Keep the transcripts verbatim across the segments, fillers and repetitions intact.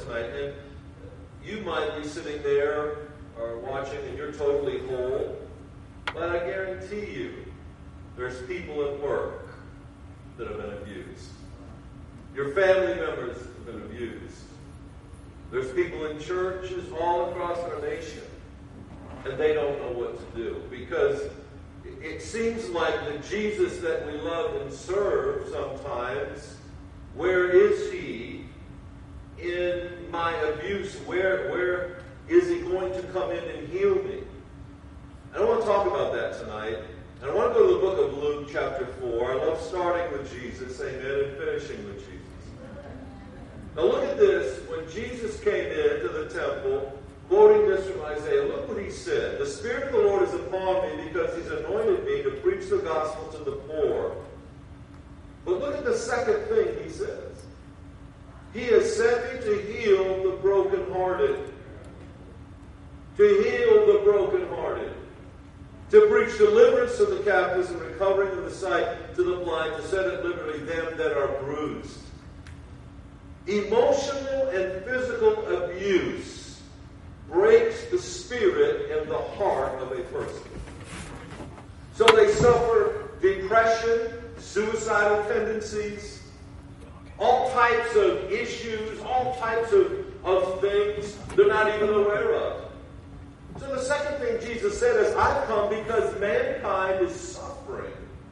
tonight, and you might be sitting there or watching and you're totally whole, but I guarantee you there's people at work that have been abused. Your family members have been abused. There's people in churches all across our nation, and they don't know what to do because it seems like the Jesus that we love and serve sometimes, where is he in my abuse? Where, where is he going to come in and heal me? I don't want to talk about that tonight. And I want to go to the book of Luke chapter four. I love starting with Jesus, amen, and finishing with Jesus. Now look at this. When Jesus came into the temple, quoting this from Isaiah, look what he said. The Spirit of the Lord is upon me because he's anointed me to preach the gospel to the poor. But look at the second thing he says. He has sent me to heal the brokenhearted. To heal the brokenhearted. To preach deliverance to the captives and recovering of the sight to the blind. To set at liberty them that are bruised. Emotional and physical abuse breaks the spirit and the heart of a person. So they suffer depression, suicidal tendencies, all types of issues, all types of, of things they're not even aware of. So the second thing Jesus said is, I've come because mankind is suffering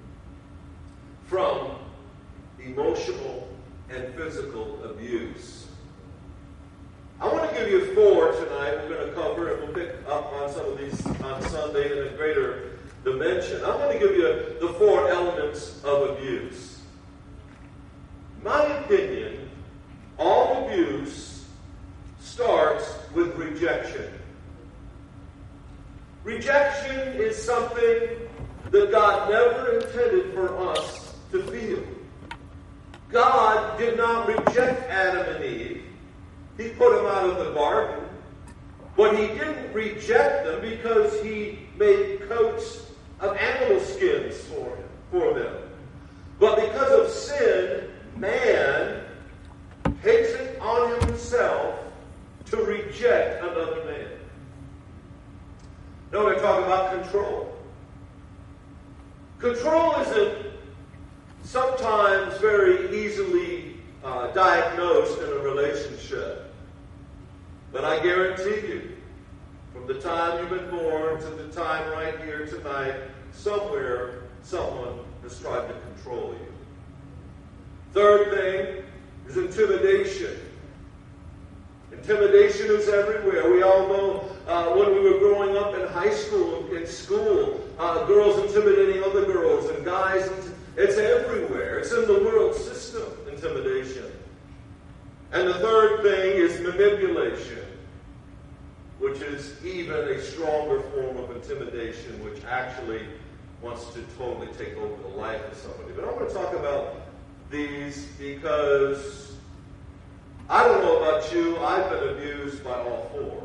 from emotional and physical abuse. I want to give you four tonight we're going to cover, and we'll pick up on some of these on Sunday in a greater dimension. I'm going to give you the four elements of abuse. In my opinion, all abuse starts with rejection. Rejection is something that God never intended for us to feel. God did not reject Adam and Eve. He put them out of the garden. But he didn't reject them because he made coats of animal skins for, for them. But because of sin, man takes it on himself to reject another man. Now we're talking about control. Control isn't sometimes very easily uh, diagnosed in a relationship. But I guarantee you, from the time you've been born to the time right here tonight, somewhere someone has tried to control you. Third thing is intimidation. Intimidation is everywhere. We all know uh, when we were growing up in high school, in school, uh, girls intimidating other girls and guys. It's everywhere. It's in the world system, intimidation. And the third thing is manipulation, which is even a stronger form of intimidation, which actually wants to totally take over the life of somebody. But I want to talk about these because I don't know about you, I've been abused by all four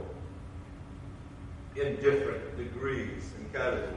in different degrees and categories.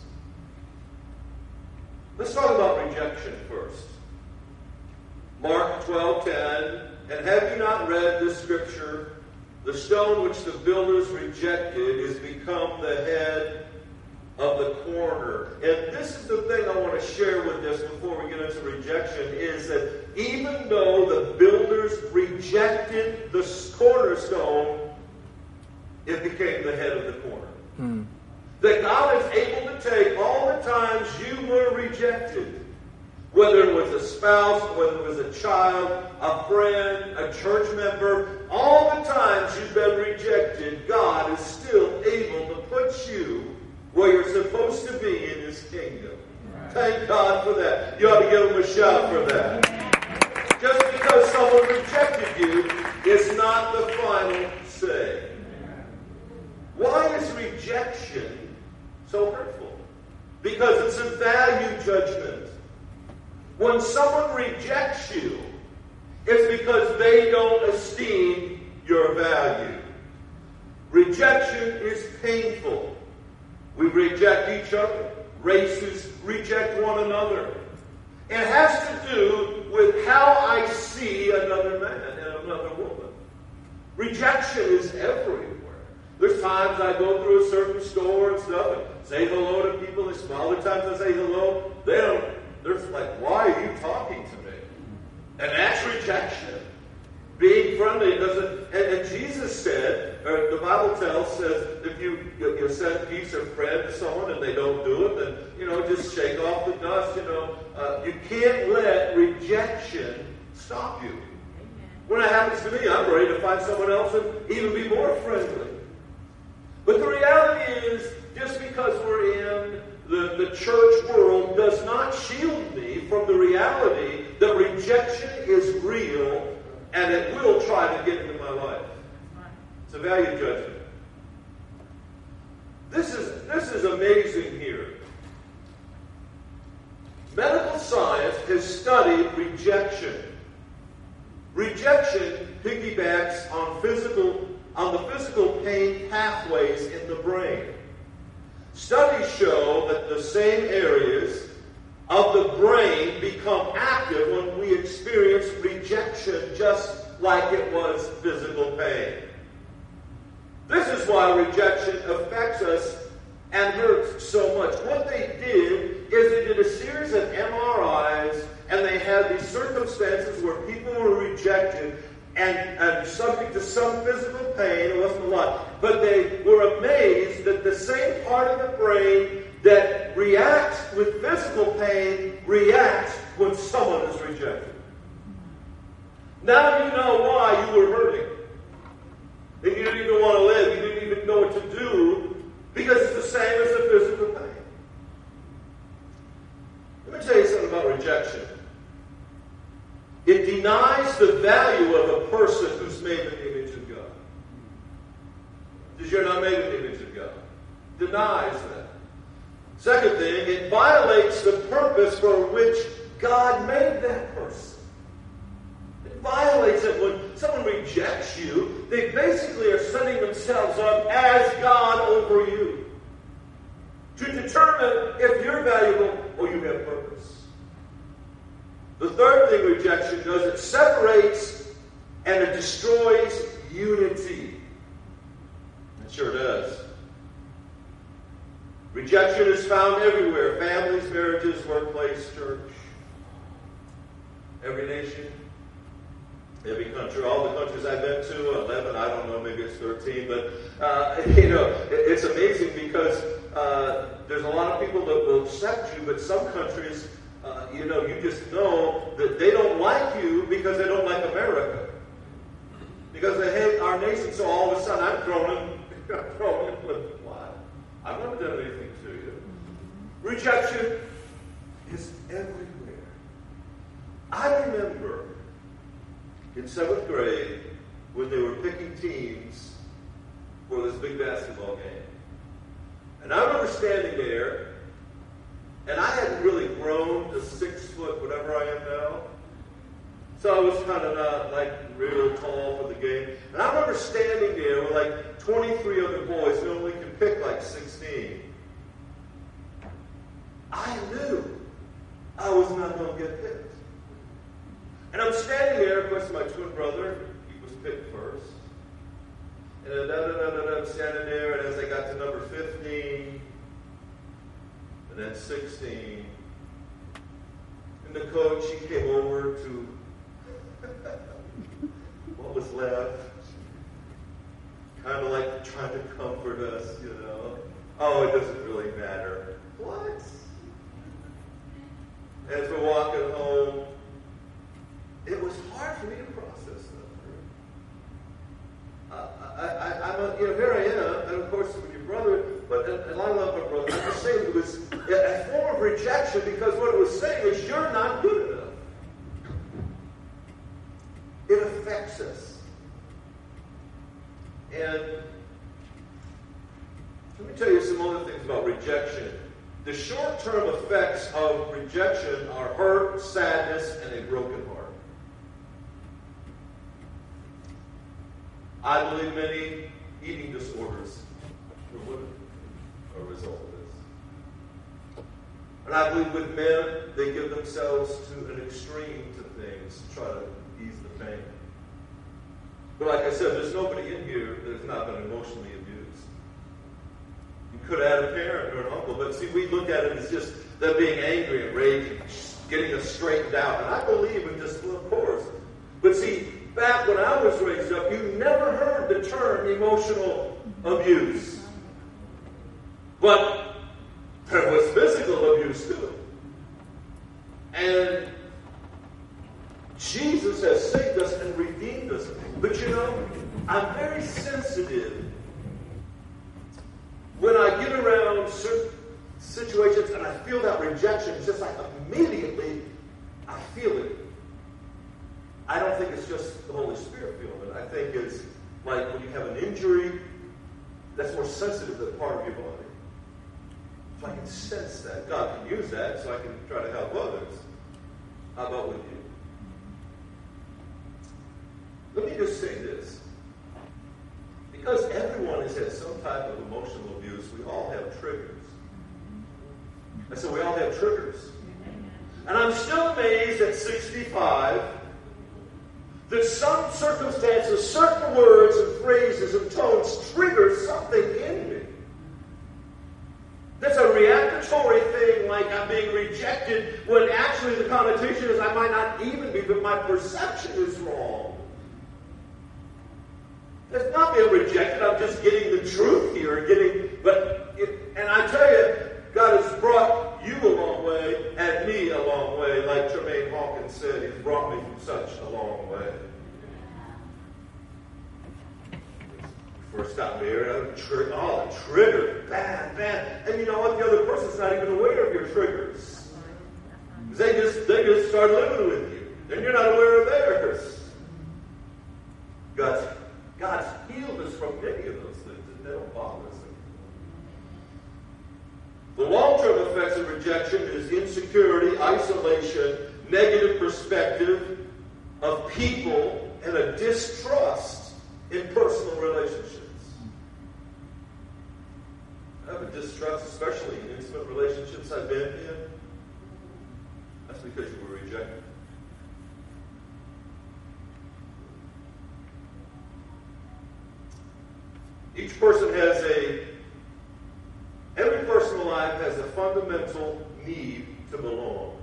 Let's talk about rejection first. Mark twelve ten, and have you not read this scripture? The stone which the builders rejected is become the head of the corner. And this is the thing I want to share with this before we get into rejection, is that even though the builders rejected the cornerstone, it became the head of the corner. Hmm. That God is able to take all the times you were rejected, whether it was a spouse, whether it was a child, a friend, a church member, all the times you've been rejected, God is still able to put you where you're supposed to be in His kingdom. Right. Thank God for that. You ought to give Him a shout for that. Just because someone rejected you is not the final say. Why is rejection so hurtful? Because it's a value judgment. When someone rejects you, it's because they don't esteem your value. Rejection is painful. We reject each other. Races reject one another. It has to do with how I see another man and another woman. Rejection is everywhere. There's times I go through a certain store and stuff and say hello to people. They smile. Other times I say hello. They don't. They're like, why are you talking to me? And that's rejection. Being friendly doesn't. And, and Jesus said, or the Bible tells, says, if you you send peace or friend to someone and they don't do it, then you know just shake off the dust. You know, uh, you can't let rejection stop you. When it happens to me, I'm ready to find someone else and even be more friendly. But the reality is, just because we're in the, the church world does not shield me from the reality that rejection is real and it will try to get into my life. It's a value judgment. This is, this is amazing here. Medical science has studied rejection. Rejection piggybacks on physical, on the physical pain pathways in the brain. Studies show that the same areas of the brain become active when we experience rejection, just like it was physical pain. This is why rejection affects us and hurts so much. What they did is they did a series of M R Is, and they had these circumstances where people were rejected and, and subject to some physical pain. It wasn't a lot. But they were amazed that the same part of the brain that reacts with physical pain reacts when someone is rejected. Now you know why you were hurting. And you didn't even want to live. You didn't even know what to do because it's the same as the physical pain. Let me tell you something about rejection. It denies the value of a person who's made in the image of God. Because you're not made in the image of God. Denies that. Second thing, it violates the purpose for which God made that person. It violates it. When someone rejects you, they basically are setting themselves up as God over you. To determine if you're valuable or you have purpose. The third thing rejection does, it separates and it destroys unity. It sure does. Rejection is found everywhere. Families, marriages, workplace, church. Every nation. Every country. All the countries I've been to, eleven, I don't know, maybe it's thirteen. But, uh, you know, it's amazing because uh, there's a lot of people that will accept you, but some countries, uh, you know, you just know that they don't like you because they don't like America. Because they hate our nation, so all of a sudden I'm thrown in, I'm thrown in with what? I've never done anything to you. Rejection is everywhere. I remember in seventh grade when they were picking teams for this big basketball game. And I remember standing there, and I hadn't really grown to six foot, whatever I am now. So I was kind of not like real tall for the game. And I remember standing there with like twenty-three other boys who only could pick like sixteen. I knew I was not going to get picked. And I'm standing there, of course, my twin brother, he was picked first. And da, da, da, da, da, I'm standing there, and as I got to number fifteen, and then sixteen, and the coach, he came over to what was left, kind of like trying to comfort us, you know. Oh, it doesn't really matter. What? As we're walking home, it was hard for me to process that. Uh, I, I, I'm a, you know, here I am, and of course with your brother, but and, and I love my brother. I'm just saying it was a form of rejection because what it was saying is you're not good enough. It affects us. And let me tell you some other things about rejection. The short-term effects of rejection are hurt, sadness, and a broken heart. I believe many eating disorders are a result of this. And I believe with men, they give themselves to an extreme to things to try to ease the pain. But like I said, there's nobody in here that's not been emotionally abused. You could add a parent or an uncle, but see, we look at it as just them being angry and raging, getting us straightened out. And I believe in discipline, of course. But see, back when I was raised up, you never heard the term emotional abuse. But there was physical abuse too. And Jesus has saved us and redeemed us. But you know, I'm very sensitive when I get around certain situations and I feel that rejection. It's just like immediately I feel it. I don't think it's just the Holy Spirit feeling it. I think it's like when you have an injury that's more sensitive to the part of your body. If I can sense that, God can use that so I can try to help others. How about with you? Let me just say this. Because everyone has had some type of emotional abuse, we all have triggers. And so we all have triggers. And I'm still amazed at sixty-five that some circumstances, certain words and phrases and tones trigger something in me. That's a reactory thing, like I'm being rejected, when actually the connotation is I might not even be, but my perception is wrong. It's not being rejected, I'm just getting the truth here, and getting, but, it, and I tell you, God has brought you a long way, and me a long way, like Jermaine Hawkins said, He's brought me from such a long way. First got married, I was triggered, oh, a trigger, bad, bad. And you know what? The other person's not even aware of your triggers. They just, they just start living with you, and you're not aware of theirs. God's, God's healed us from many of those things, and they don't bother us anymore. The long-term effects of rejection is insecurity, isolation, negative perspective of people, and a distrust in personal relationships. I have a distrust, especially in intimate relationships I've been in. That's because you were rejected. Each person has a, every person alive has a fundamental need to belong.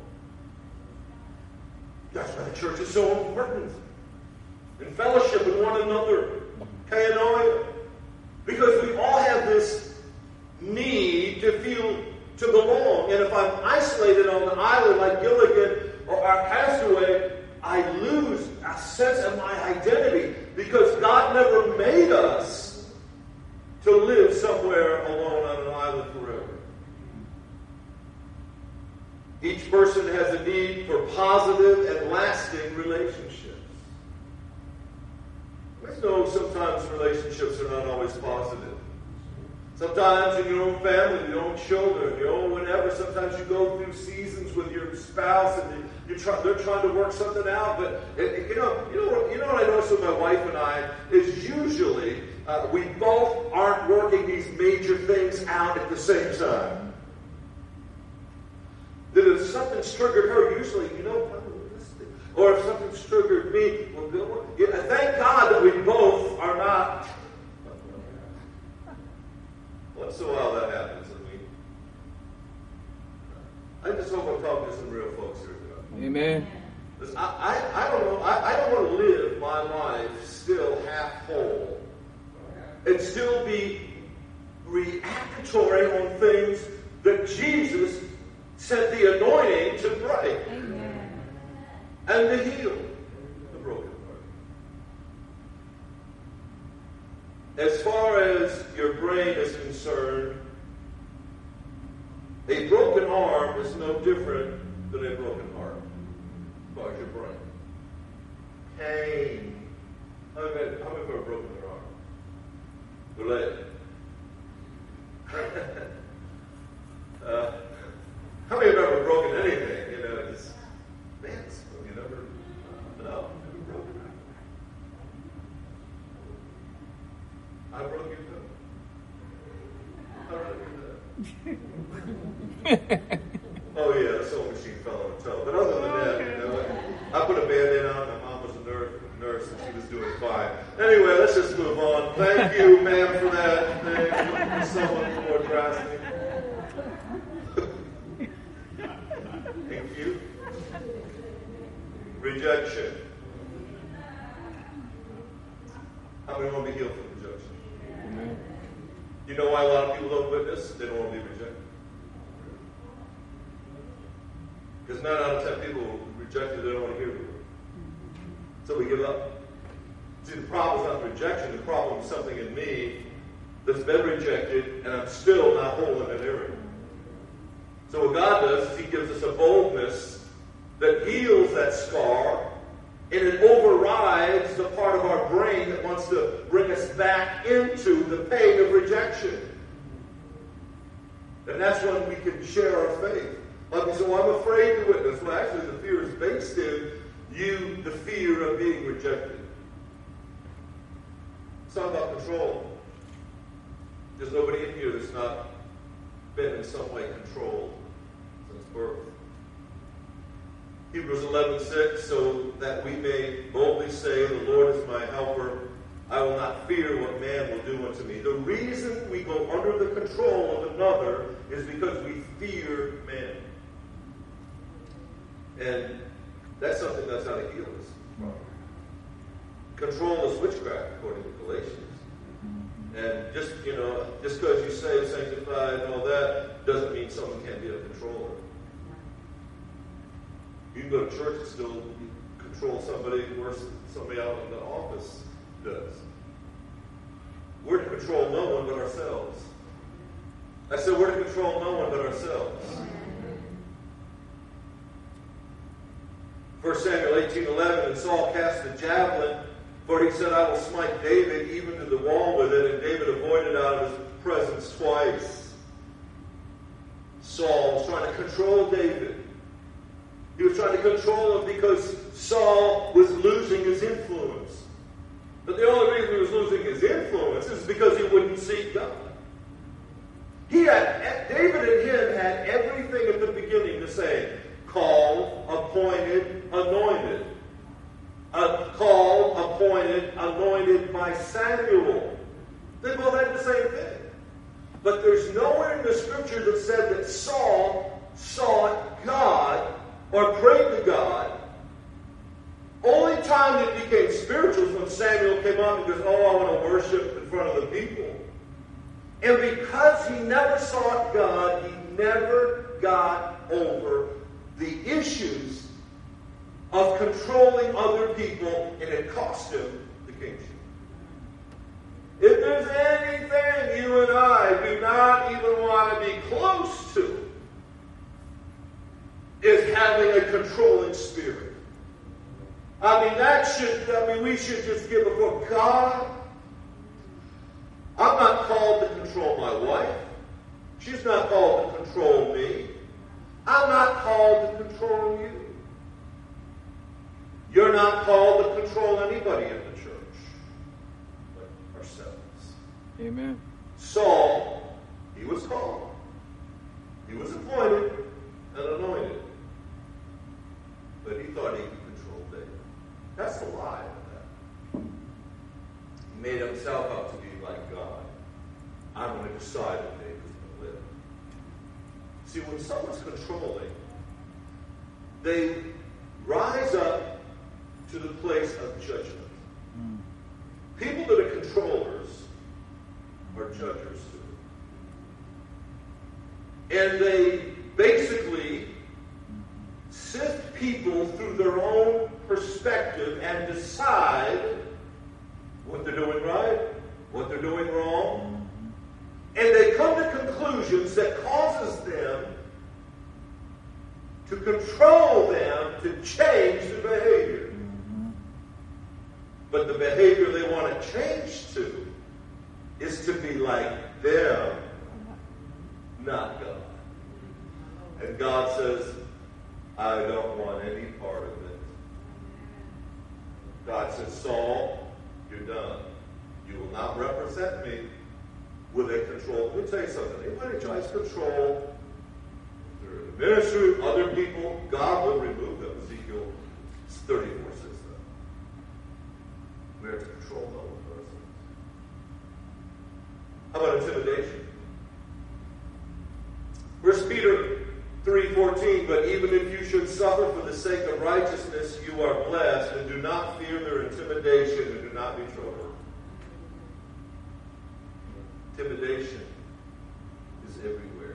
That's why the church is so important. In fellowship with one another. Kainoia. Because we all have this need to feel to belong. And if I'm isolated on an island like Gilligan or our castaway, I lose a sense of my identity. Because God never made us to live somewhere alone on an island forever. Each person has a need for positive and lasting relationships. I know sometimes relationships are not always positive. Sometimes in your own family, your own children, your own whatever, sometimes you go through seasons with your spouse and you try, they're trying to work something out. But it, you know, you know, what, you know what I notice with my wife and I is usually uh, we both aren't working these major things out at the same time. That if something's triggered her, usually, you know, or if something's triggered me, well, thank God that we both are not. Once in a while that happens to me. I just hope I'm talking to some real folks here today. Amen. I, I, I don't know. I, I don't want to live my life still half whole and still be reactory on things that Jesus sent the anointing to break. Amen. And to heal the broken heart. As far as your brain is concerned, a broken arm is no different than a broken heart. As far as your brain. Pain. How many, how many have broken their arm? Their leg? uh, how many have ever broken anything? You know, it's, man, it's, you never, no, never broken. I broke your toe. I broke your toe. Oh yeah, the sewing machine fell on the toe. But other than that, you know, I put a Band-Aid on. My mom was a nurse. nurse her, so she was doing fine. Anyway, let's just move on. Thank you, ma'am, for that. Thank you, someone more drastic. Thank you. Rejection. How many want to be healed from rejection? Amen. You know why a lot of people don't witness? They don't want to be rejected. Because nine out of ten people rejected, they don't want to hear the word. So we give up. See, the problem is not rejection. The problem is something in me that's been rejected, and I'm still not whole in that area. So what God does is He gives us a boldness that heals that scar, and it overrides the part of our brain that wants to bring us back into the pain of rejection. And that's when we can share our faith. Like we say, well, I'm afraid to witness. Well, actually, the fear is based in you, the fear of being rejected. It's not about control. There's nobody in here that's not been in some way controlled since birth. Hebrews eleven six, so that we may boldly say, the Lord is my helper. I will not fear what man will do unto me. The reason we go under the control of another is because we fear man. And that's something that's how to heal us. Control is witchcraft, according to Galatians. And just, you know, just because you say sanctified and all that, doesn't mean someone can't be a controller. You can go to church and still control somebody worse than somebody out in the office does. We're to control no one but ourselves. I said we're to control no one but ourselves. First Samuel eighteen eleven, and Saul cast a javelin, for he said, I will smite David even to the wall with it, and David avoided out of his presence twice. Saul was trying to control David. He was trying to control him because Saul was losing his influence. But the only reason he was losing his influence is because he wouldn't seek God. He had, David and him had everything at the beginning to say, called, appointed, anointed. Uh, called, appointed, anointed by Samuel. They both had the same thing. But there's nowhere in the scripture that said that Saul sought God or prayed to God. Only time it became spiritual is when Samuel came up and goes, oh, I want to worship in front of the people. And because he never sought God, he never got over the issues of controlling other people, and it cost him the kingship. If there's anything you and I do not even want to be close to, is having a controlling spirit. I mean, that should, I mean, we should just give before God. I'm not called to control my wife. She's not called to control me. I'm not called to control you. You're not called to control anybody in the church but ourselves. Amen. Saul, he was called. He was appointed and anointed. But he thought he could control David. That's the lie of that. He made himself out to be like God. I'm going to decide if David's going to live. See, when someone's controlling, they rise up to the place of judgment. Mm. People that are controllers are judges too. And they basically sift people through their own perspective and decide what they're doing right, what they're doing wrong. And they come to conclusions that causes them to control them to change the behavior. But the behavior they want to change to is to be like them, not God. And God says, I don't want any part of it. God says, Saul, you're done. You will not represent me with a control. Let me tell you something. Anybody tries to control the ministry, other people, God will remove them. Ezekiel thirty-four says that. intimidation. First Peter three fourteen, but even if you should suffer for the sake of righteousness, you are blessed, and do not fear their intimidation, and do not be troubled. Intimidation is everywhere.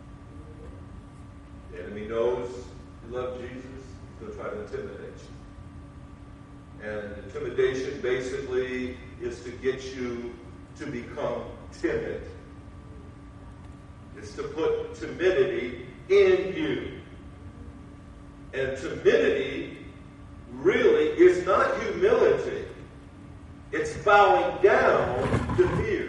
The enemy knows you love Jesus, he'll try to intimidate you. And intimidation basically is to get you to become timid. It's to put timidity in you. And timidity really is not humility. It's bowing down to fear.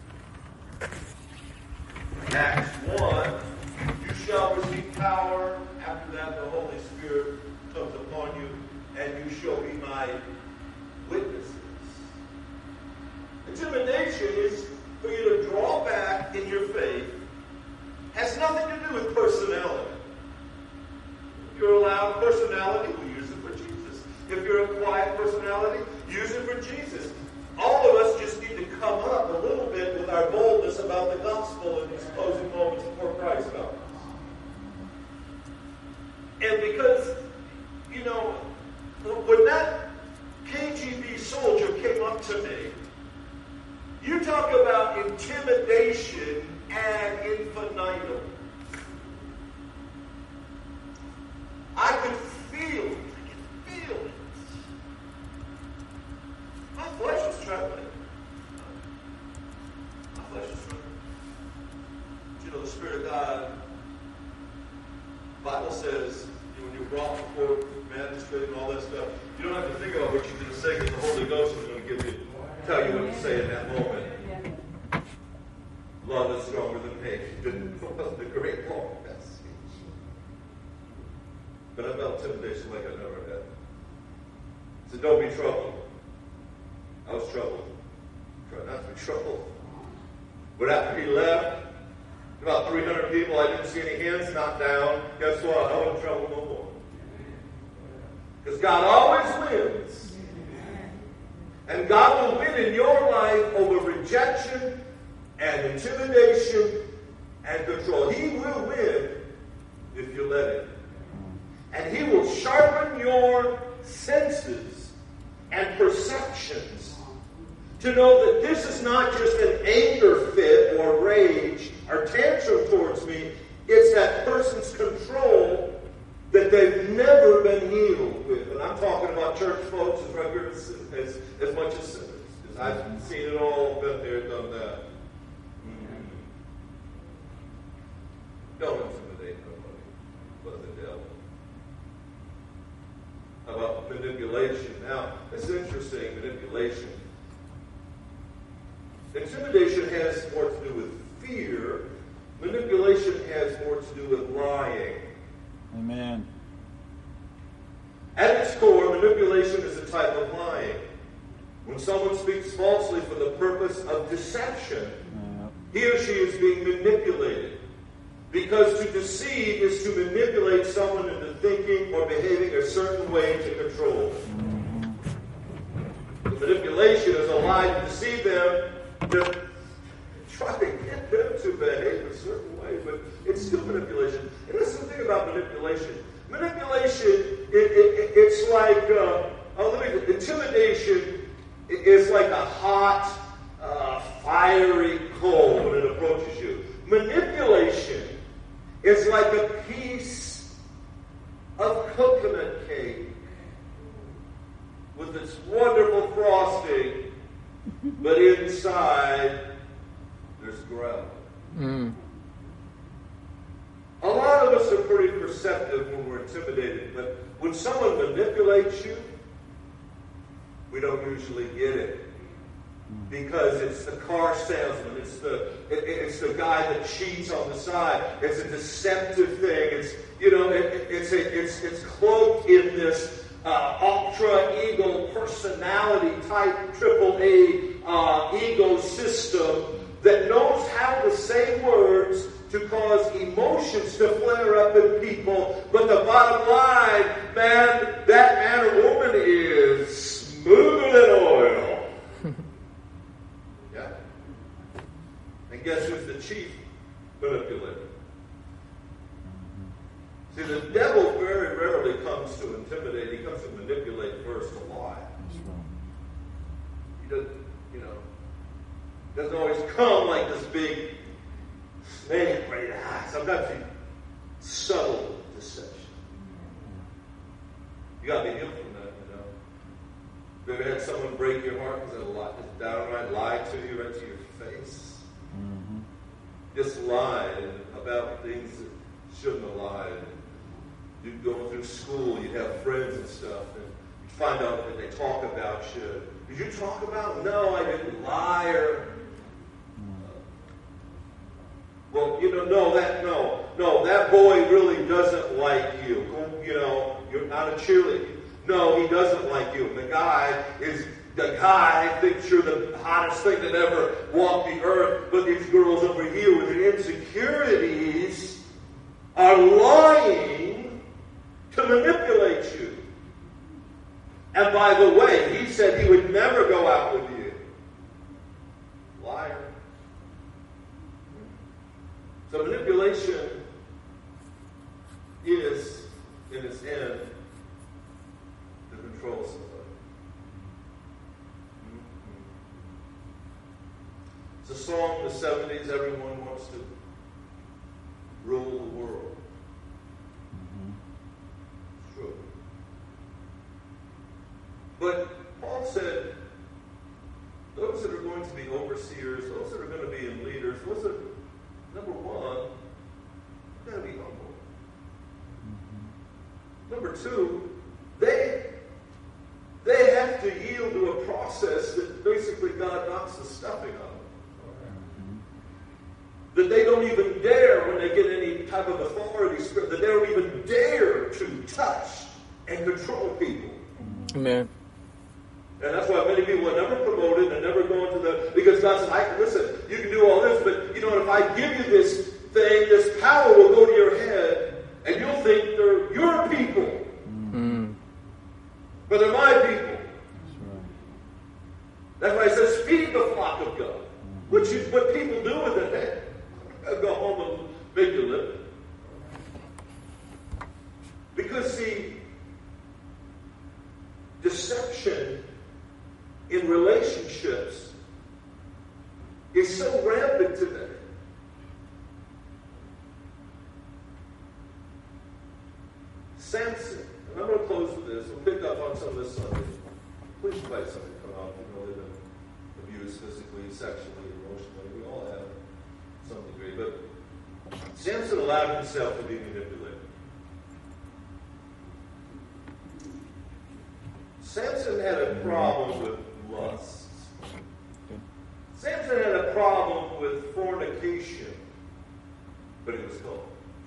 Acts one, you shall receive power. After that, the Holy Spirit comes upon you, and you shall be my witnesses. Intimidation is for you to draw back in your faith. Has nothing to do with personality. If you're a loud personality, we'll use it for Jesus. If you're a quiet personality, use it for Jesus. All of us just need to come up a little bit with our boldness about the gospel in these closing moments before Christ comes. And because, you know, when that K G B soldier came up to me, you talk about intimidation ad infinitum. I could feel it. I could feel it. My flesh was trembling. My flesh was trembling. You know, the Spirit of God, the Bible says, when you're brought before magistrate and all that stuff, you don't have to think about what you're going to say, because the Holy Ghost is going to give you, tell you what to say in that moment. Love is stronger than hate. The great long message. But I felt intimidation like I never had. So don't be troubled. I was troubled. Try not to be troubled. But after he left, about three hundred people, I didn't see any hands knocked down. Guess what? I wasn't in trouble no more. Because God always wins. And God will win in your life over rejection and intimidation and control. He will win if you let him. And he will sharpen your senses and perceptions to know that this is not just an anger fit or rage or tantrum towards me. It's that person's control that they've never been healed with. And I'm talking about church folks as regular as, as, as much as sinners. Because I've seen it all, been there, done that. Don't intimidate nobody but the devil. How about manipulation? Now, it's interesting, manipulation. Intimidation has more to do with fear. Manipulation has more to do with lying. Amen. At its core, manipulation is a type of lying. When someone speaks falsely for the purpose of deception, yeah. he or she is being manipulated. Because to deceive is to manipulate someone into thinking or behaving a certain way to control. The manipulation is a lie to deceive them, to try to get them to behave a certain way, but it's still manipulation. And that's the thing about manipulation. Manipulation, it, it, it's like, uh, oh, let me, intimidation is like a hot, uh, fiery coal when it approaches you. Manipulation is like a piece of coconut cake with its wonderful frosting, but inside there's gravel. Mm. A lot of us are pretty perceptive when we're intimidated, but when someone manipulates you, we don't usually get it. Because it's the car salesman, it's the it, it's the guy that cheats on the side. It's a deceptive thing. It's you know it, it's a, it's it's cloaked in this uh, ultra ego personality type triple A uh, ego system that knows how to say words to cause emotions to flare up in people. But the bottom line, man, that man or woman is smoother than oil. Yeah. And guess who's doesn't always come like this big snake ready to act. Sometimes it's subtle deception. You got to be healed from that, you know. Have you ever had someone break your heart because they lied, just downright lied to you right to your face? Mm-hmm. Just lied about things that shouldn't have lied. You'd go through school, you'd have friends and stuff, and you'd find out that they talk about you. Did you talk about them? No, I didn't lie. Or, uh, well, you know, no, that, no, no, that boy really doesn't like you. You know, you're not a cheerleader. No, he doesn't like you. The guy is, the guy thinks you're the hottest thing that ever walked the earth, but these girls over here with their insecurities are lying to manipulate you. And by the way, he said he would never go out with you. Liar. So manipulation is, in its end, to control somebody. Mm-hmm. It's a song in the seventies, everyone wants to rule the world. Mm-hmm. It's true. But Paul said, those that are going to be overseers, those that are going to be in leaders, those that, number one, you've got to be humble. Mm-hmm. Number two, they, they have to yield to a process that basically God knocks the stuffing out of them. Mm-hmm. That they don't even dare, when they get any type of authority spirit, that they don't even dare to touch and control people. Amen. And that's why many people are never promoted and never go into the, because God says, I, listen, you can do all this, but you know, if I give you this thing, this power will go to your head, and you'll think they're your people. Mm-hmm. But they're my people. That's right. That's why it says, feed the flock of God. Mm-hmm. Which is what people do with it. They go home and make a living. Because, see, deception in relationships is so rampant today. Samson, and I'm going to close with this. We'll pick up on some of this Sunday. Please invite somebody to come out. You know, they've been abused physically, sexually, emotionally. We all have to some degree. But Samson allowed himself to be manipulated. Samson had a problem with lust. Samson had a problem with fornication, but he was called.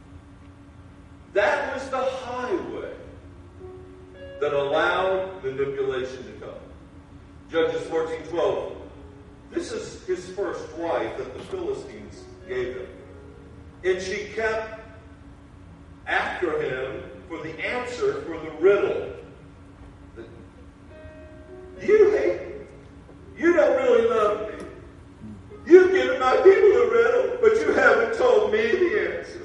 That was the highway that allowed manipulation to come. Judges fourteen twelve. This is his first wife that the Philistines gave him. And she kept after him for the answer for the riddle. You hate me. You don't really love me. You've given my people a riddle, but you haven't told me the answer.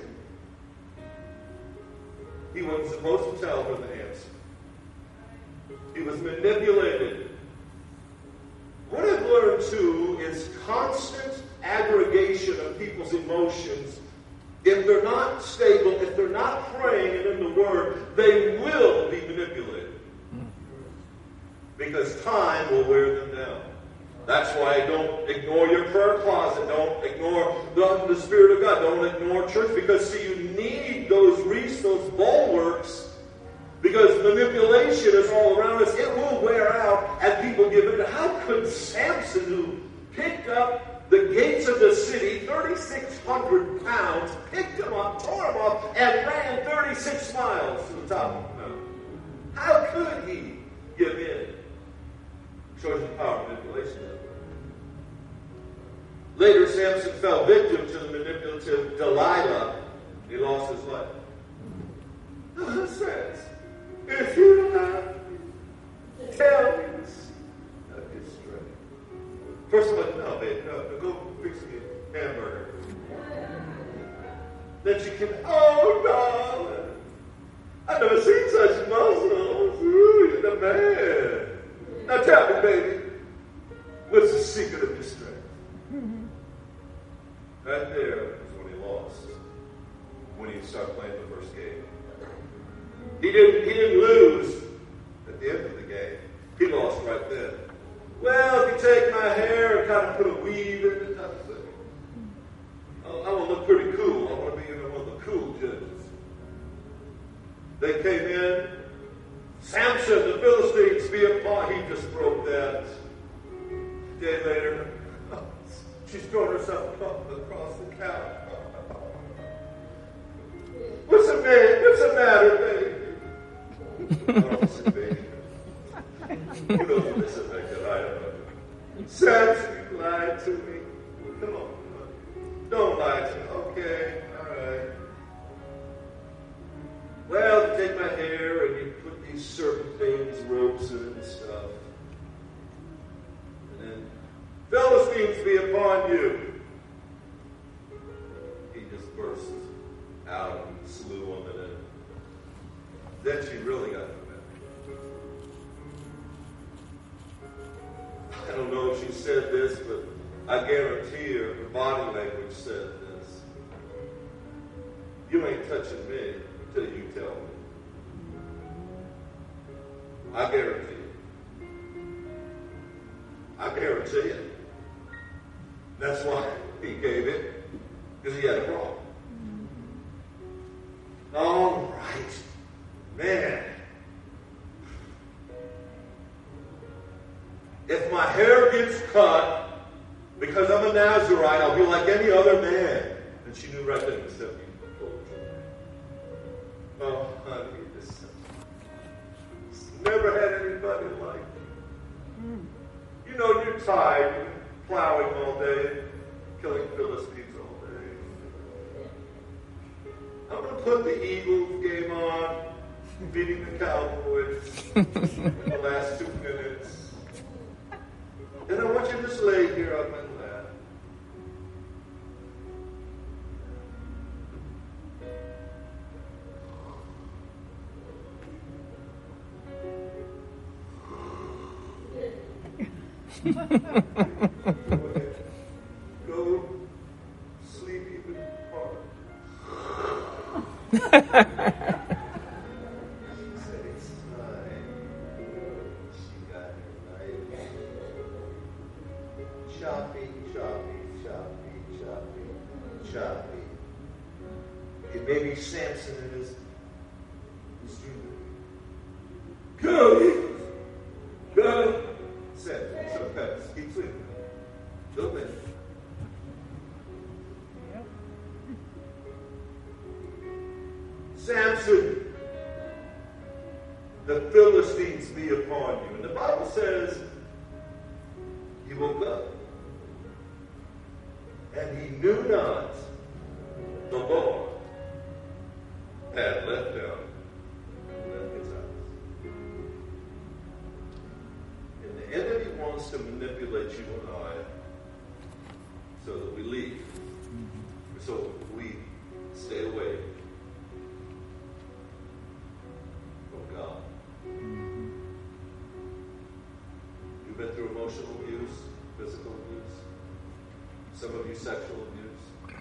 He wasn't supposed to tell her the answer. He was manipulated. What I've learned, too, is constant aggregation of people's emotions. If they're not stable, if they're not praying and in the Word, they will be manipulated. Because time will wear them down. That's why don't ignore your prayer closet. Don't ignore the, the Spirit of God. Don't ignore church. Because, see, you need those reefs, those bulwarks. Because manipulation is all around us. It will wear out and people give in. How could Samson, who picked up the gates of the city, thirty-six hundred pounds, picked them up, tore them off, and ran thirty-six miles to the top of the mountain? How could he give in? Shows the power of manipulation. Later, Samson fell victim to the manipulative Delilah. He lost his life. Oh, it says, if you love me, tell me this. I'll get straight. First of all, no, babe, no, no, go fix me a hamburger. Then she came, oh, darling, I've never seen such muscles. Ooh, you're the man. Now tell me, baby, what's the secret of your strength? take my hair and kind of put a weave in it type of thing. I, I want to look pretty cool. I want to be, you know, one of the cool judges. They came in. Samson, the Philistines, be upon. He just broke that. A day later, she's throwing herself across the couch. What's the matter? What's the matter, baby? Oh, listen, baby. You know who this is like that. I don't know. Samson, you lied to me. Come on, come on. Don't lie to me. Okay, all right. Well, you take my hair and you put these serpent things, ropes in it and stuff. And then, Philistines be upon you. He just burst out and slew him, and then, then she really got mad. I don't know if she said this, but I guarantee her, her body language said this. You ain't touching me until you tell me. I guarantee it. I guarantee it. That's why he gave it, because he had a problem. All right. Man. If my hair gets cut, because I'm a Nazarite, I'll be like any other man. And she knew right then, except you. Oh, honey, this never had anybody like you. You know, you're tired, you're plowing all day, killing Philistines all day. I'm going to put the Eagles game on, beating the Cowboys in the last two minutes. And I want you to just lay here on my lap. Go sleep even harder. She said it's time. She got her knife. Choppy, choppy, choppy, choppy, choppy. It may be Samson and his, his dream. Go, Eagles! Go! Samson, sometimes keep sleeping. Don't let it. Samson, the Philistines be upon you. And the Bible says he woke up. And he knew not the Lord had left him and left his house. And the enemy wants to manipulate you and I so that we leave. So we stay away from God. You've been through emotional abuse, physical abuse. Some of you sexual abuse.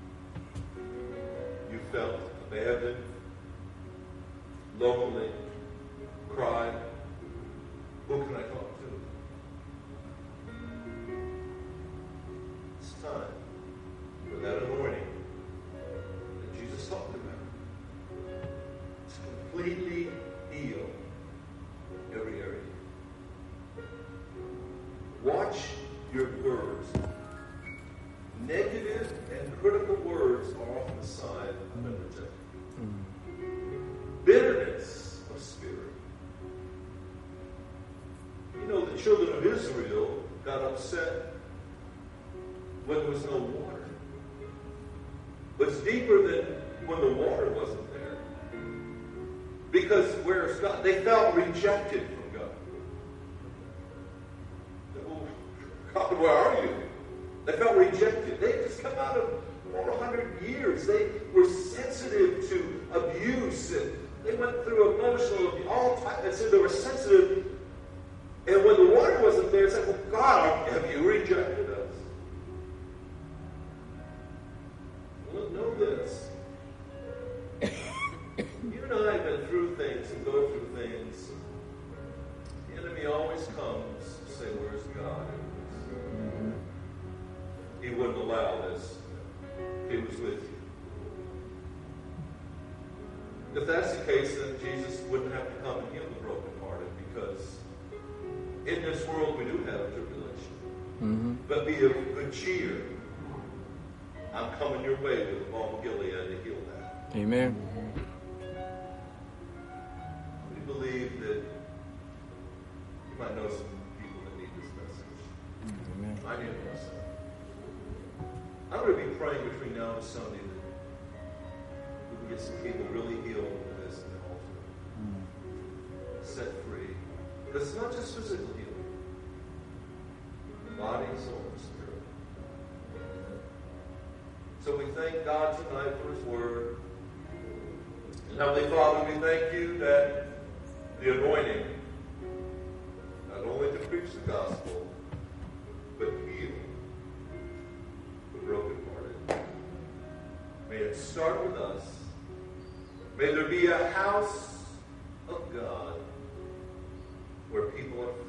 You felt abandoned, lonely, cried. Who can I talk to? It's time for that anointing that Jesus talked about. It's completely heal every area. Watch your words. Negative and critical words are often a sign of an rejection. Mm. Bitterness of spirit. You know, the children of Israel got upset when there was no water. But it's deeper than when the water wasn't there. Because where's God? They felt rejected from God. Oh, God, where are you? They felt rejected. They just come out of four hundred years. They were sensitive to abuse, and they went through emotional abuse, all types. And so they were sensitive. And when the water wasn't there, it's like, well, God, have you rejected us? Well, know this. You and I have been through things and go through things. The enemy always comes to say, where's God? case, then Jesus wouldn't have to come and heal the brokenhearted, because in this world we do have tribulation. Mm-hmm. But be of good cheer. I'm coming your way with the balm of Gilead to heal that. Amen. We believe that you might know some people that need this message. Amen. I need it myself. I'm going to be praying between now and Sunday that we can get some people really healed with this at the altar. Mm. Set free. But it's not just physical healing. Body, soul, and spirit. So we thank God tonight for His Word. And Heavenly Father, we thank you that the anointing, not only to preach the gospel, but heal the brokenhearted. May it start with us. May there be a house of God where people are